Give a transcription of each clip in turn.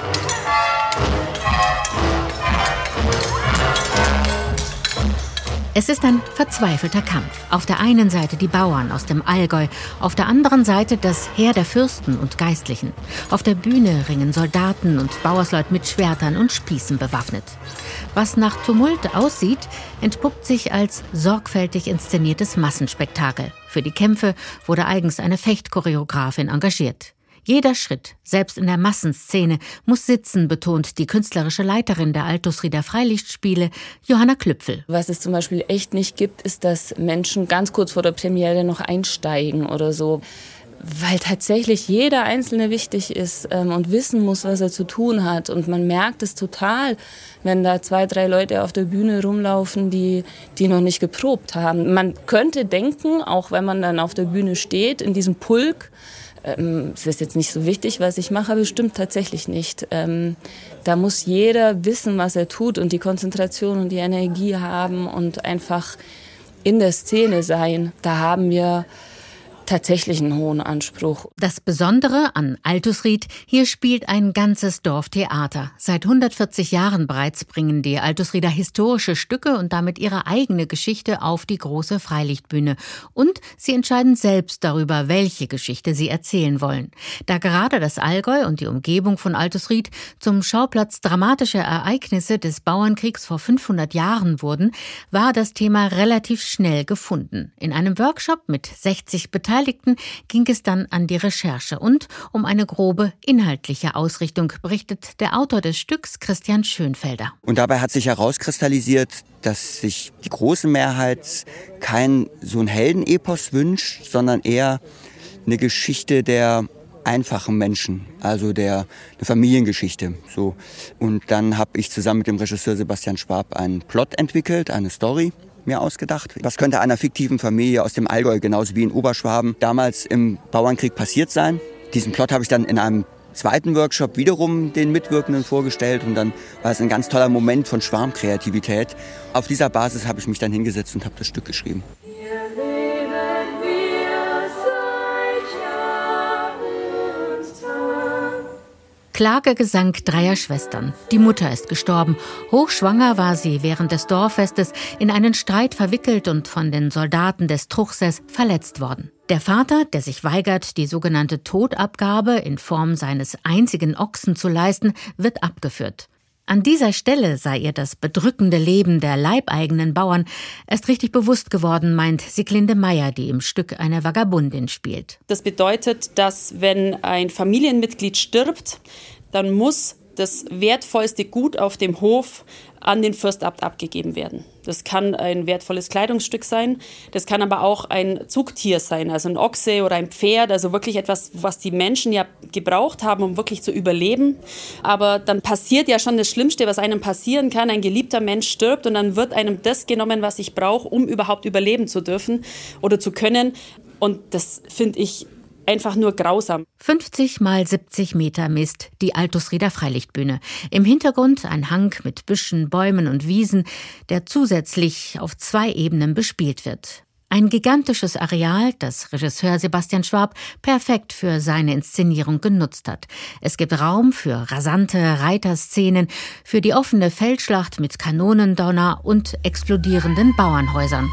Es ist ein verzweifelter Kampf. Auf der einen Seite die Bauern aus dem Allgäu, auf der anderen Seite das Heer der Fürsten und Geistlichen. Auf der Bühne ringen Soldaten und Bauersleut mit Schwertern und Spießen bewaffnet. Was nach Tumult aussieht, entpuppt sich als sorgfältig inszeniertes Massenspektakel. Für die Kämpfe wurde eigens eine Fechtchoreografin engagiert. Jeder Schritt, selbst in der Massenszene, muss sitzen, betont die künstlerische Leiterin der Altusrieder Freilichtspiele, Johanna Klüpfel. Was es zum Beispiel echt nicht gibt, ist, dass Menschen ganz kurz vor der Premiere noch einsteigen oder so. Weil tatsächlich jeder Einzelne wichtig ist und wissen muss, was er zu tun hat. Und man merkt es total, wenn da 2, 3 Leute auf der Bühne rumlaufen, die noch nicht geprobt haben. Man könnte denken, auch wenn man dann auf der Bühne steht, in diesem Pulk, es ist jetzt nicht so wichtig, was ich mache, aber es stimmt tatsächlich nicht. Da muss jeder wissen, was er tut und die Konzentration und die Energie haben und einfach in der Szene sein. Da haben wir tatsächlich einen hohen Anspruch. Das Besondere an Altusried, hier spielt ein ganzes Dorf Theater. Seit 140 Jahren bereits bringen die Altusrieder historische Stücke und damit ihre eigene Geschichte auf die große Freilichtbühne. Und sie entscheiden selbst darüber, welche Geschichte sie erzählen wollen. Da gerade das Allgäu und die Umgebung von Altusried zum Schauplatz dramatischer Ereignisse des Bauernkriegs vor 500 Jahren wurden, war das Thema relativ schnell gefunden. In einem Workshop mit 60 Beteiligten ging es dann an die Recherche und um eine grobe inhaltliche Ausrichtung, berichtet der Autor des Stücks Christian Schönfelder. Und dabei hat sich herauskristallisiert, dass sich die große Mehrheit kein so ein Heldenepos wünscht, sondern eher eine Geschichte der einfachen Menschen, also eine Familiengeschichte. So. Und dann habe ich zusammen mit dem Regisseur Sebastian Schwab einen Plot entwickelt, eine Story mir ausgedacht. Was könnte einer fiktiven Familie aus dem Allgäu, genauso wie in Oberschwaben, damals im Bauernkrieg passiert sein? Diesen Plot habe ich dann in einem zweiten Workshop wiederum den Mitwirkenden vorgestellt und dann war es ein ganz toller Moment von Schwarmkreativität. Auf dieser Basis habe ich mich dann hingesetzt und habe das Stück geschrieben. Klagegesang 3 Schwestern. Die Mutter ist gestorben. Hochschwanger war sie während des Dorffestes in einen Streit verwickelt und von den Soldaten des Truchsess verletzt worden. Der Vater, der sich weigert, die sogenannte Todabgabe in Form seines einzigen Ochsen zu leisten, wird abgeführt. An dieser Stelle sei ihr das bedrückende Leben der leibeigenen Bauern erst richtig bewusst geworden, meint Sieglinde Meyer, die im Stück eine Vagabundin spielt. Das bedeutet, dass wenn ein Familienmitglied stirbt, dann muss das wertvollste Gut auf dem Hof an den Fürstabt abgegeben werden. Das kann ein wertvolles Kleidungsstück sein, das kann aber auch ein Zugtier sein, also ein Ochse oder ein Pferd, also wirklich etwas, was die Menschen ja gebraucht haben, um wirklich zu überleben. Aber dann passiert ja schon das Schlimmste, was einem passieren kann, ein geliebter Mensch stirbt und dann wird einem das genommen, was ich brauche, um überhaupt überleben zu dürfen oder zu können. Und das finde ich einfach nur grausam. 50 mal 70 Meter misst die Altusrieder Freilichtbühne. Im Hintergrund ein Hang mit Büschen, Bäumen und Wiesen, der zusätzlich auf 2 Ebenen bespielt wird. Ein gigantisches Areal, das Regisseur Sebastian Schwab perfekt für seine Inszenierung genutzt hat. Es gibt Raum für rasante Reiterszenen, für die offene Feldschlacht mit Kanonendonner und explodierenden Bauernhäusern.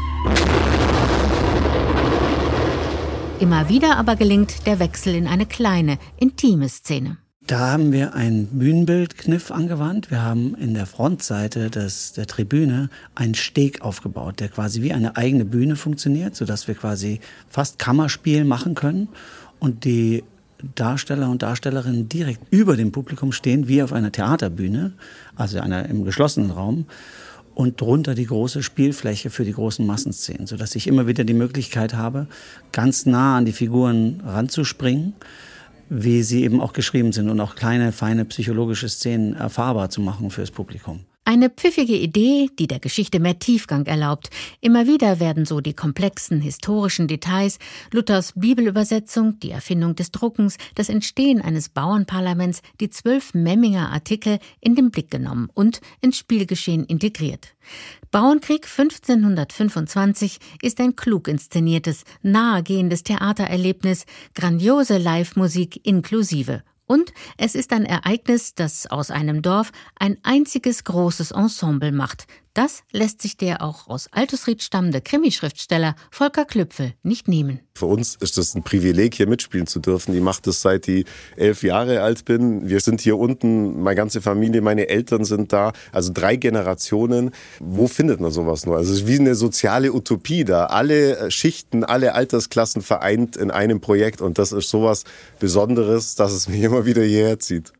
Immer wieder aber gelingt der Wechsel in eine kleine, intime Szene. Da haben wir einen Bühnenbildkniff angewandt. Wir haben in der Frontseite der Tribüne einen Steg aufgebaut, der quasi wie eine eigene Bühne funktioniert, sodass wir quasi fast Kammerspiel machen können und die Darsteller und Darstellerinnen direkt über dem Publikum stehen, wie auf einer Theaterbühne, also im geschlossenen Raum. Und drunter die große Spielfläche für die großen Massenszenen, sodass ich immer wieder die Möglichkeit habe, ganz nah an die Figuren ranzuspringen, wie sie eben auch geschrieben sind und auch kleine, feine psychologische Szenen erfahrbar zu machen fürs Publikum. Eine pfiffige Idee, die der Geschichte mehr Tiefgang erlaubt. Immer wieder werden so die komplexen historischen Details, Luthers Bibelübersetzung, die Erfindung des Druckens, das Entstehen eines Bauernparlaments, die 12 Memminger Artikel in den Blick genommen und ins Spielgeschehen integriert. Bauernkrieg 1525 ist ein klug inszeniertes, nahegehendes Theatererlebnis, grandiose Live-Musik inklusive. Und es ist ein Ereignis, das aus einem Dorf ein einziges großes Ensemble macht. Das lässt sich der auch aus Altusried stammende Krimischriftsteller Volker Klüpfel nicht nehmen. Für uns ist es ein Privileg, hier mitspielen zu dürfen. Ich mache das, seit ich 11 Jahre alt bin. Wir sind hier unten, meine ganze Familie, meine Eltern sind da. Also 3 Generationen. Wo findet man sowas nur? Also es ist wie eine soziale Utopie da. Alle Schichten, alle Altersklassen vereint in einem Projekt. Und das ist sowas Besonderes, dass es mich immer wieder hierher zieht.